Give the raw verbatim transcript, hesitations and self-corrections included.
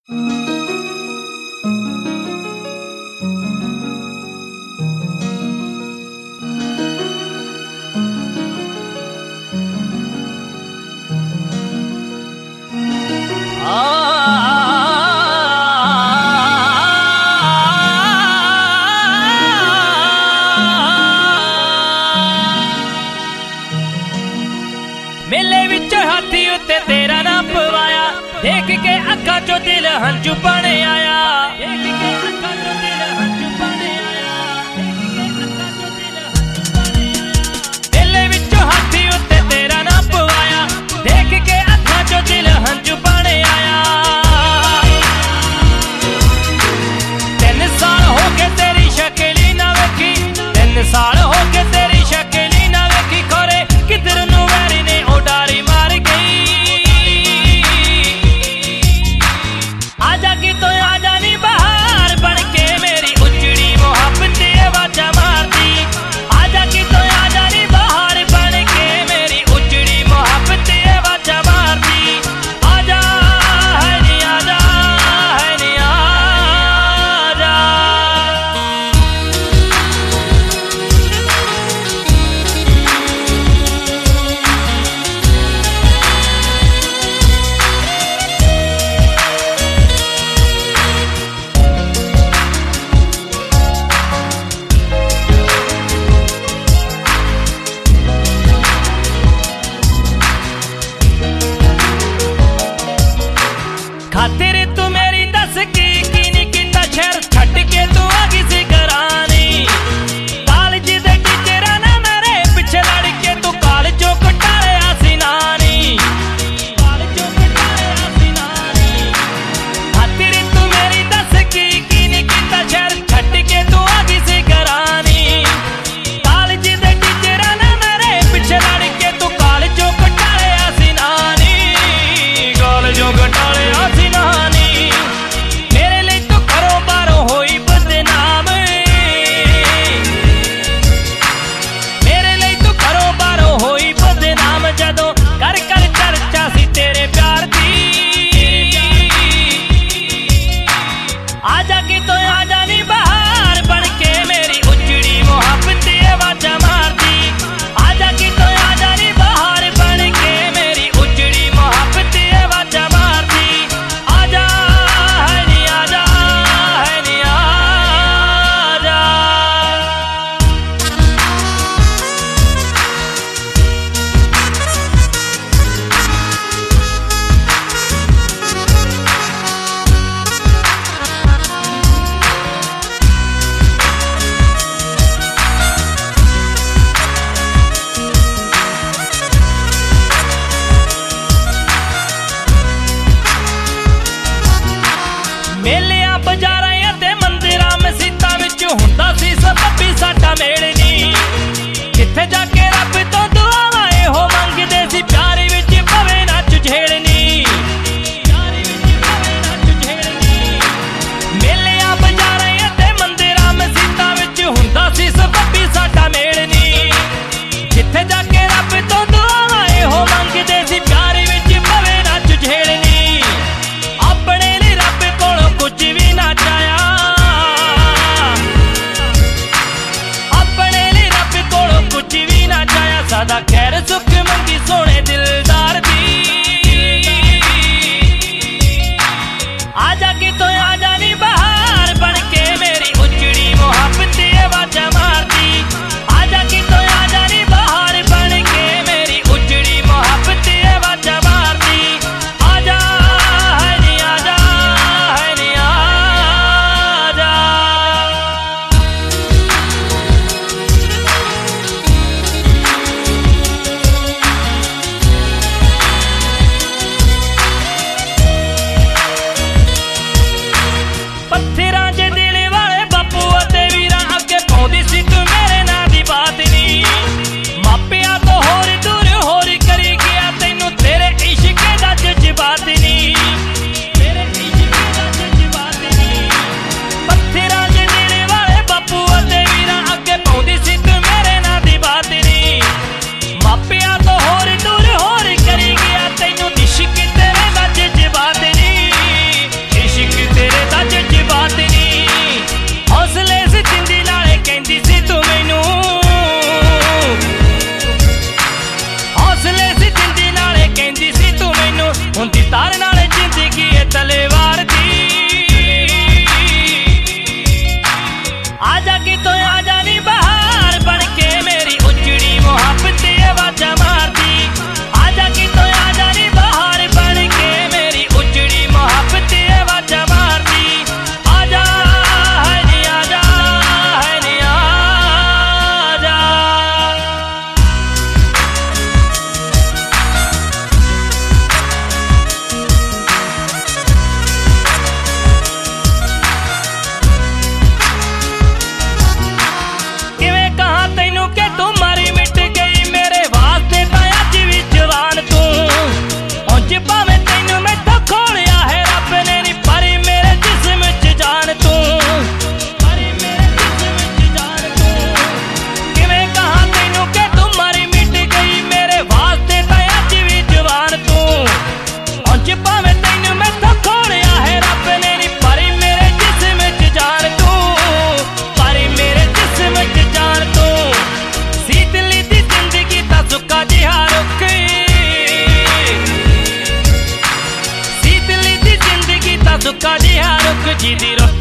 मेले विच हाथी उत्ते तेरा ना पवाया, देख के अखा चो दिल हंझू पाने आया। देख के अखा चो दिल हंझू पाने आया। मेले विच हाथी उत्ते तेरा ना पवाया, देख के अखा चो दिल हंझू पाने आया। तीन साल हो गए तेरी शक्ल ना वेखी, तीन साल हो गए तेरी शक्ल ना वेखी, खोरे किधर नू वैरी ने उडारी मार गई। आजा की तो आजा नी बहार बन के मेरी उजड़ी मोहब्बत आवाजा मारती। आजा की तो आजा नी बहार बन के मेरी उजड़ी मोहब्बत आवाजा मारती। आजा है नी आजा है नी आजा। खातिर तू मेरी दस की की नी किता शहर छट के तू आ गई सी घरानी। कॉलेज दे टीचर ना मेरे पिछे लड़ के तू कॉलेजों कटाया सी नानी। कॉलेजों कटाया सी नानी। खातिर तू मेरी दस की की नी किता शहर छट के तू आ गई सी घरानी। कॉलेज दे टीचर ना मेरे पिछे लड़ के तू कॉलेजों कटाया सी नानी। कॉलेजों कटाया सी नानी। मेरे लिए तो घरों बारों होई बदनाम, मेरे लिए तो घरों बारों होई बदनाम, जदों कर कर चर्चा सी तेरे प्यार दी। आजा की तो आजा नी बहार बन के मेरी उजड़ी मोहब्बत आवाजा मारती। आजा की तो आजा नी बहार बन के मेरी उजड़ी मोहब्बत आवाजा मारती। आजा है नी आजा है नी आजा। मेलियां बाजारां ते मंदिरां मसीतां विच हुंदा सी सबब साडा मेल नी। जिथे जाके रब तो दुआवां इहो मंगदे सी, प्यार विच पवे ना झुझेड़नी। प्यार विच पवे ना झुझेड़नी। मेलियां बाजारां ते मंदिरां मसीतां विच हुंदा सी सबब साडा मेल नी। जिथे जाके रब तो दुआवां इहो मंगदे सी, प्यार विच पवे ना झुझेड़नी। अपने लिए रब कोलों कुछ भी ना चाया, सुक्का जिहा रुख जी दी रुख